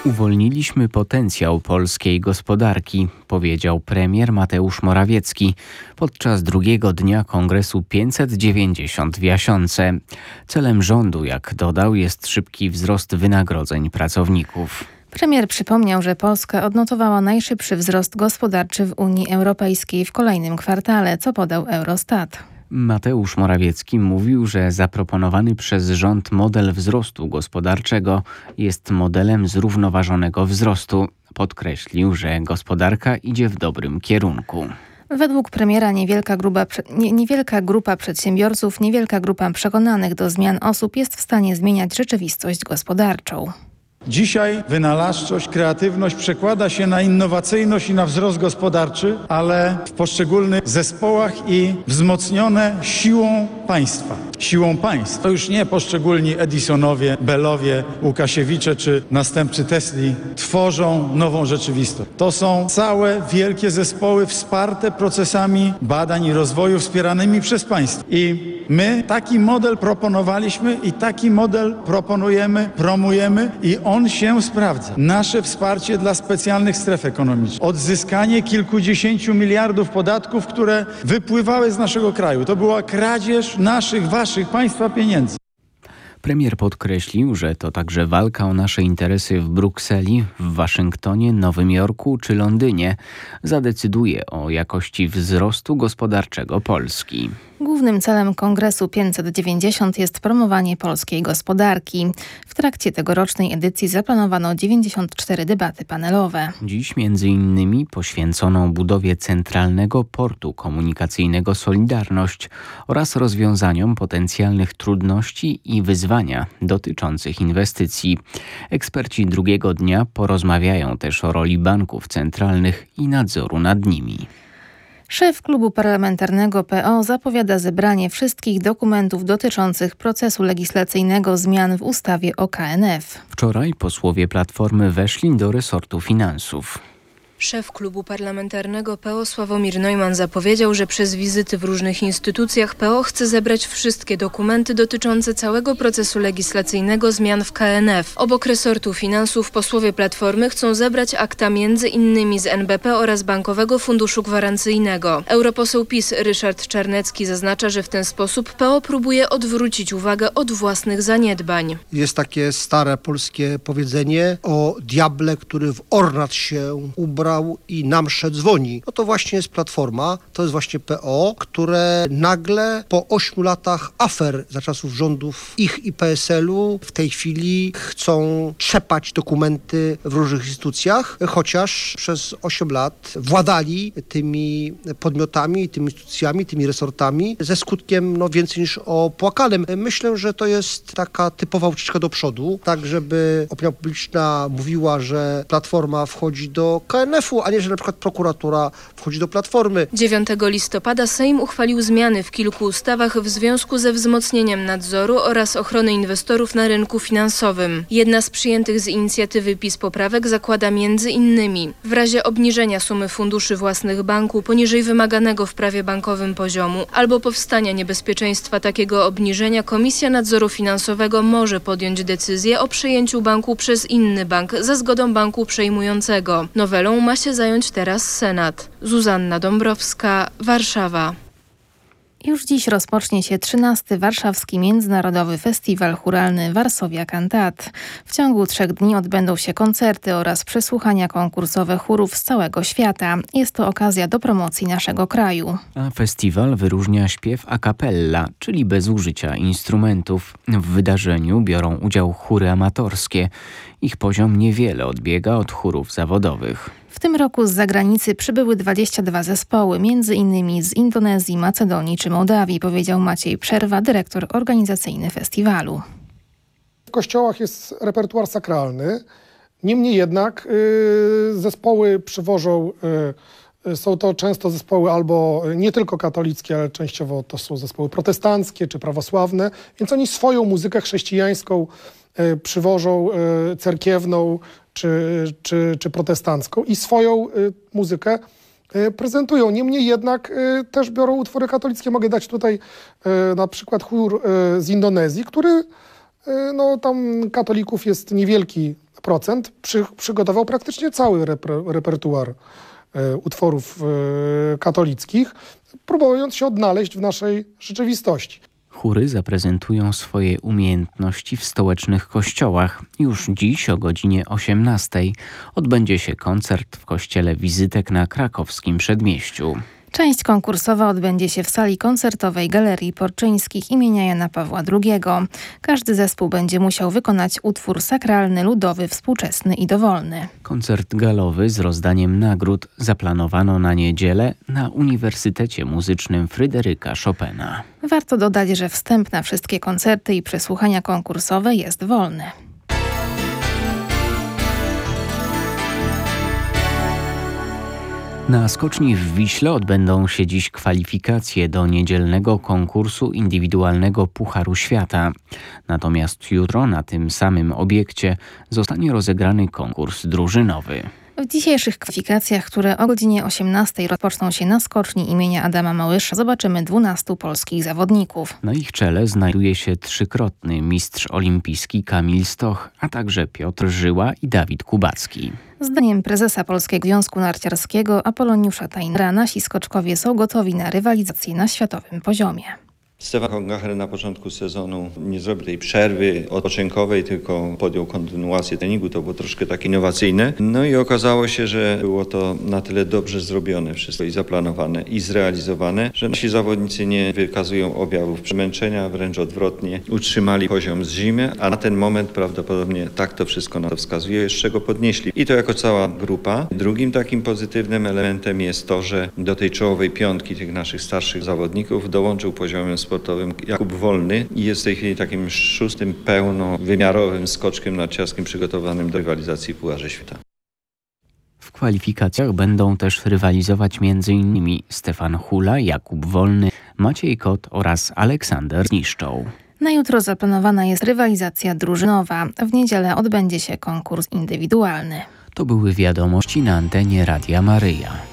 Uwolniliśmy potencjał polskiej gospodarki, powiedział premier Mateusz Morawiecki podczas drugiego dnia Kongresu 590 w Jasionce. Celem rządu, jak dodał, jest szybki wzrost wynagrodzeń pracowników. Premier przypomniał, że Polska odnotowała najszybszy wzrost gospodarczy w Unii Europejskiej w kolejnym kwartale, co podał Eurostat. Mateusz Morawiecki mówił, że zaproponowany przez rząd model wzrostu gospodarczego jest modelem zrównoważonego wzrostu. Podkreślił, że gospodarka idzie w dobrym kierunku. Według premiera niewielka grupa przedsiębiorców, niewielka grupa przekonanych do zmian osób jest w stanie zmieniać rzeczywistość gospodarczą. Dzisiaj wynalazczość, kreatywność przekłada się na innowacyjność i na wzrost gospodarczy, ale w poszczególnych zespołach i wzmocnione siłą państwa. Siłą państw. To już nie poszczególni Edisonowie, Bellowie, Łukasiewicze czy następcy Tesli tworzą nową rzeczywistość. To są całe wielkie zespoły wsparte procesami badań i rozwoju wspieranymi przez państwo. I my taki model proponowaliśmy i taki model proponujemy, promujemy i on się sprawdza. Nasze wsparcie dla specjalnych stref ekonomicznych. Odzyskanie kilkudziesięciu miliardów podatków, które wypływały z naszego kraju. To była kradzież naszych, waszych, państwa pieniędzy. Premier podkreślił, że to także walka o nasze interesy w Brukseli, w Waszyngtonie, Nowym Jorku czy Londynie zadecyduje o jakości wzrostu gospodarczego Polski. Głównym celem Kongresu 590 jest promowanie polskiej gospodarki. W trakcie tegorocznej edycji zaplanowano 94 debaty panelowe. Dziś między innymi poświęconą budowie centralnego portu komunikacyjnego Solidarność oraz rozwiązaniom potencjalnych trudności i wyzwania dotyczących inwestycji. Eksperci drugiego dnia porozmawiają też o roli banków centralnych i nadzoru nad nimi. Szef klubu parlamentarnego PO zapowiada zebranie wszystkich dokumentów dotyczących procesu legislacyjnego zmian w ustawie o KNF. Wczoraj posłowie Platformy weszli do resortu finansów. Szef klubu parlamentarnego PO Sławomir Neumann zapowiedział, że przez wizyty w różnych instytucjach PO chce zebrać wszystkie dokumenty dotyczące całego procesu legislacyjnego zmian w KNF. Obok resortu finansów posłowie Platformy chcą zebrać akta między innymi z NBP oraz Bankowego Funduszu Gwarancyjnego. Europoseł PiS Ryszard Czarnecki zaznacza, że w ten sposób PO próbuje odwrócić uwagę od własnych zaniedbań. Jest takie stare polskie powiedzenie o diable, który w ornat się ubrał i na mszę dzwoni. No to właśnie jest Platforma, to jest właśnie PO, które nagle po 8 latach afer za czasów rządów ich i PSL-u w tej chwili chcą trzepać dokumenty w różnych instytucjach, chociaż przez 8 lat władali tymi podmiotami, tymi instytucjami, tymi resortami ze skutkiem więcej niż opłakanym. Myślę, że to jest taka typowa ucieczka do przodu, tak żeby opinia publiczna mówiła, że Platforma wchodzi do KNF-u, a nie, że na przykład prokuratura wchodzi do Platformy. 9 listopada Sejm uchwalił zmiany w kilku ustawach w związku ze wzmocnieniem nadzoru oraz ochrony inwestorów na rynku finansowym. Jedna z przyjętych z inicjatywy PiS poprawek zakłada między innymi w razie obniżenia sumy funduszy własnych banku poniżej wymaganego w prawie bankowym poziomu albo powstania niebezpieczeństwa takiego obniżenia, Komisja Nadzoru Finansowego może podjąć decyzję o przejęciu banku przez inny bank za zgodą banku przejmującego. Nowelą ma się zająć teraz Senat. Zuzanna Dąbrowska, Warszawa. Już dziś rozpocznie się 13. Warszawski Międzynarodowy Festiwal Chóralny Varsovia Cantat. W ciągu 3 dni odbędą się koncerty oraz przesłuchania konkursowe chórów z całego świata. Jest to okazja do promocji naszego kraju. A festiwal wyróżnia śpiew a cappella, czyli bez użycia instrumentów. W wydarzeniu biorą udział chóry amatorskie. Ich poziom niewiele odbiega od chórów zawodowych. W tym roku z zagranicy przybyły 22 zespoły, m.in. z Indonezji, Macedonii czy Mołdawii, powiedział Maciej Przerwa, dyrektor organizacyjny festiwalu. W kościołach jest repertuar sakralny, niemniej jednak zespoły przywożą, są to często zespoły albo nie tylko katolickie, ale częściowo to są zespoły protestanckie czy prawosławne, więc oni swoją muzykę chrześcijańską przywożą, cerkiewną czy protestancką i swoją muzykę prezentują. Niemniej jednak też biorą utwory katolickie. Mogę dać tutaj na przykład chór z Indonezji, który tam katolików jest niewielki przygotował praktycznie cały repertuar utworów katolickich, próbując się odnaleźć w naszej rzeczywistości. Chóry zaprezentują swoje umiejętności w stołecznych kościołach. Już dziś o godzinie 18:00 odbędzie się koncert w kościele Wizytek na krakowskim Przedmieściu. Część konkursowa odbędzie się w sali koncertowej Galerii Porczyńskich imienia Jana Pawła II. Każdy zespół będzie musiał wykonać utwór sakralny, ludowy, współczesny i dowolny. Koncert galowy z rozdaniem nagród zaplanowano na niedzielę na Uniwersytecie Muzycznym Fryderyka Chopina. Warto dodać, że wstęp na wszystkie koncerty i przesłuchania konkursowe jest wolny. Na skoczni w Wiśle odbędą się dziś kwalifikacje do niedzielnego konkursu indywidualnego Pucharu Świata. Natomiast jutro na tym samym obiekcie zostanie rozegrany konkurs drużynowy. W dzisiejszych kwalifikacjach, które o godzinie 18:00 rozpoczną się na skoczni imienia Adama Małysza, zobaczymy 12 polskich zawodników. Na ich czele znajduje się trzykrotny mistrz olimpijski Kamil Stoch, a także Piotr Żyła i Dawid Kubacki. Zdaniem prezesa Polskiego Związku Narciarskiego Apoloniusza Tajnera nasi skoczkowie są gotowi na rywalizację na światowym poziomie. Stefan Kongacher na początku sezonu nie zrobił tej przerwy odpoczynkowej, tylko podjął kontynuację treningu. To było troszkę tak innowacyjne. No i okazało się, że było to na tyle dobrze zrobione wszystko i zaplanowane i zrealizowane, że nasi zawodnicy nie wykazują objawów przemęczenia, wręcz odwrotnie. Utrzymali poziom z zimy, a na ten moment prawdopodobnie tak to wszystko na to wskazuje, z czego podnieśli. I to jako cała grupa. Drugim takim pozytywnym elementem jest to, że do tej czołowej piątki tych naszych starszych zawodników dołączył poziomem sportowym Jakub Wolny i jest w tej chwili takim 6. pełnowymiarowym skoczkiem narciarskim przygotowanym do rywalizacji w Pucharze Świata. W kwalifikacjach będą też rywalizować m.in. Stefan Hula, Jakub Wolny, Maciej Kot oraz Aleksander Niszczoł. Na jutro zaplanowana jest rywalizacja drużynowa. W niedzielę odbędzie się konkurs indywidualny. To były wiadomości na antenie Radia Maryja.